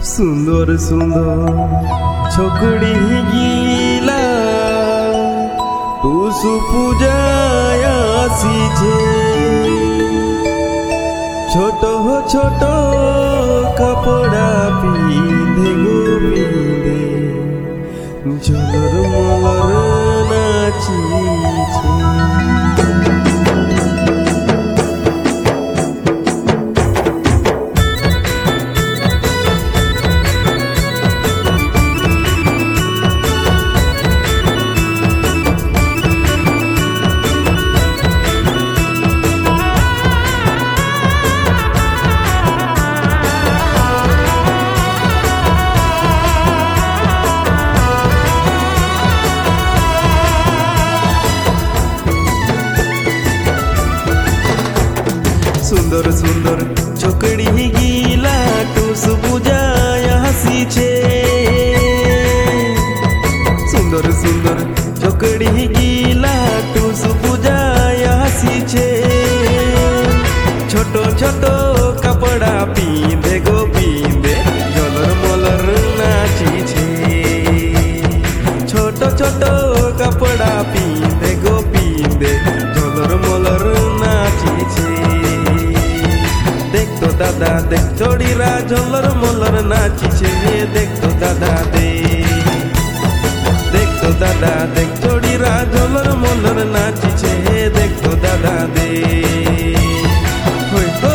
सुंदर सुंदर छोकड़ी गीला टूसु पूजाया सीझे छोटो हो छोटो कपड़ा पींधे गो पींधे झलर मलर नाचीछे। सुंदर सुंदर छोकड़ी गीला टूसु बुझाया हसीछे सुंदर सुंदर छोकड़ी गीला टूसु बुझाया हसीछे छोटो छोटो कपड़ा पींधे गो पींधे झलर मलर नाचीछे छोटो छोटो कपड़ा पींधे गो पींधे झलर मलर नाचीछे। देख तो दादा देख छोड़ीरा झलर मलर नाचीछे देख तो दादा देख तो दादा देख छोड़ीरा झलर मलर नाचीछे देख तो दादा दे होय हो।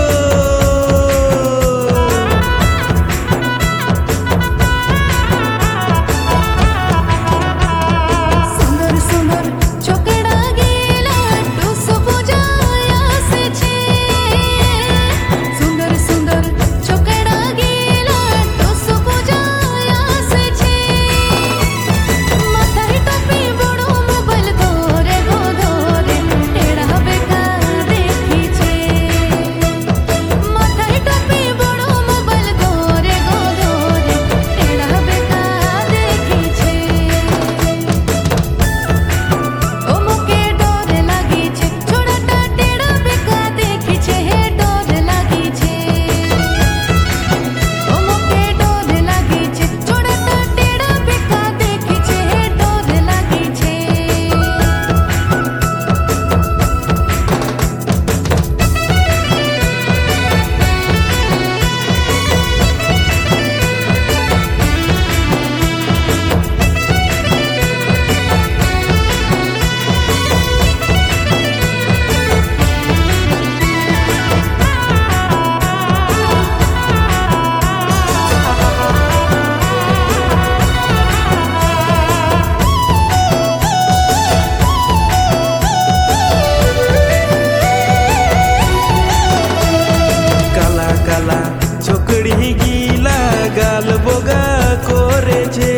छोकड़ी गीला गाल बोगा कोरे छे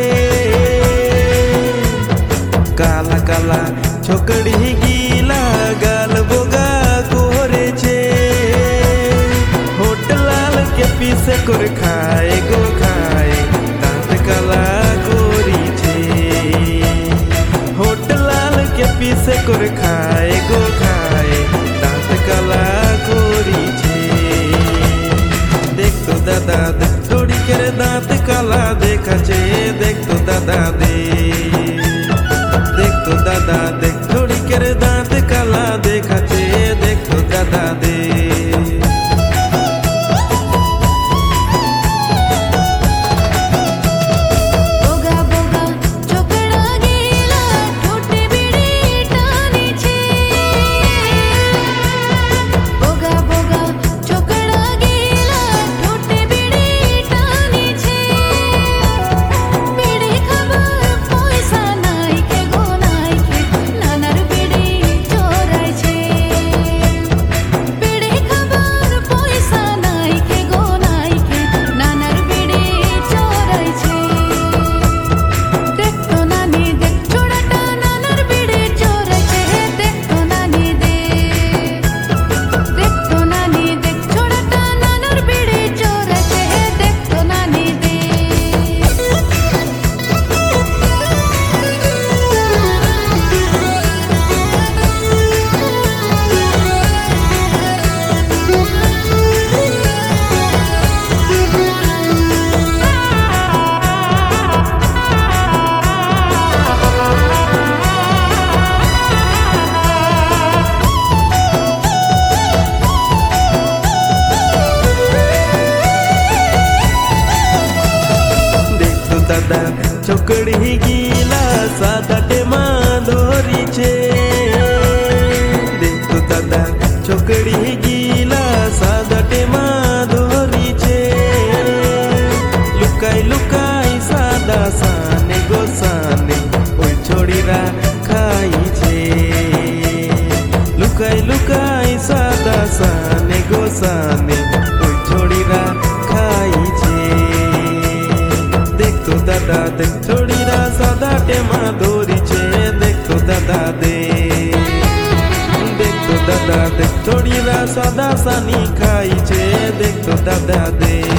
काला काला छोकड़ी गीला गाल बोगा कोरे छे होट लाल के पीसे कर खाए गो खाए दांत काला कोरी छे होट लाल के पीसे कर खाए गो खाए दांत काला कोरी छे। देख तो दादा देख छोड़ी के दांत काला देखा छे देख तो दादा देख तो दादा देख छोड़ी के दांत काला देखा छे देख तो दादा दे खबर दादा छोकड़ी गीला सादा टेमा धोरी छे। देख तो दादा छोकड़ी गीला सादा टेमा धोरी छे। लुकाई लुकाई सादा साने गोसाने ओई छोड़ीरा खाई छे। लुकाई लुकाई सादा साने गोसाने ओई छोड़ीरा खाई छे। देख तो दादा देख छोड़ीरा सादा टेमा धोरी छे। देख तो दादा देख तो दादा देख छोड़ीरा सादा सानी खाई छे। देख तो दादा दे।